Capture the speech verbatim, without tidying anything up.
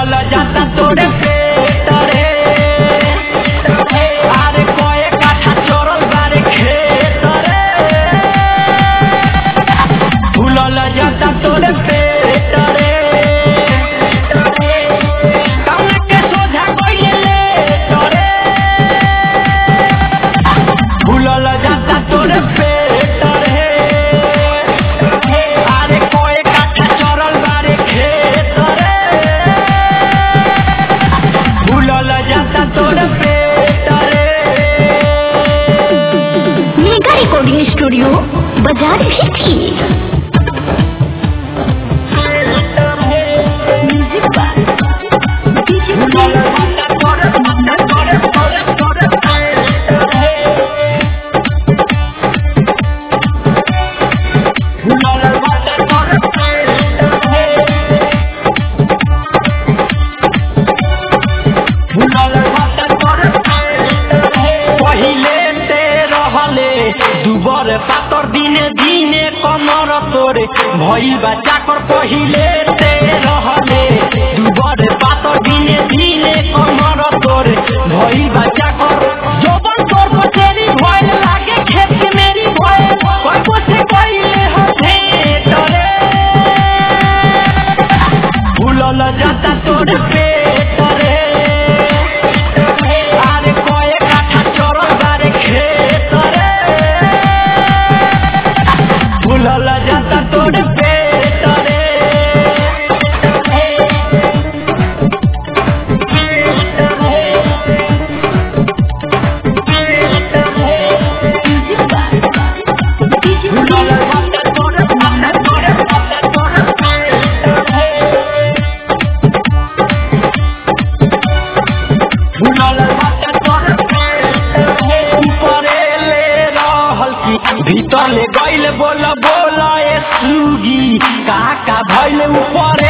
भूलल जाता तोरे पेट रे अरे कोए काठा चोरल बारे खेत रे भूलल जाता तोरे पेट रे कौन के सोझा कोई ले तोरे भूलल जाता तोरे पेट रे अरे कोए काठा चोरल बारे खेत रे भूलल जाता तोरे पेट रे। मेगा रिकॉर्डिंग स्टूडियो बाजार भिठी म्यूजिक बाय डीजे भूलल जाता तोरे तोरे तोरे तोरे पेट रे भूलल जाता तोरे पेट रे भूलल जाता तोरे पेट रे पहिले ते रहले दुबर पातर दिने दिने कमर तोरे भइल बा चाकर पहिले ते रहले दुबर पातर दिने दिने कमर तोरे भइल बा चाकर जोबन तोर पचेरी भइल लागे खेत के मेरी भइल कोई पोछे कइले हथे तोरे भूलल जाता तोरे पेट रे अरे कोए काठा चोरल बारे खेत रे भूलल जाता तोरे पेट रे म्यूजिक बाय डीजे भूलल जाता तोरे तोरे तोरे तोरे पेट रे भूलल जाता तोरे पेट रे ऊपरे ले रहल की भीतर ले गइल बोल बोल ए सुगी का का भइल ऊपरे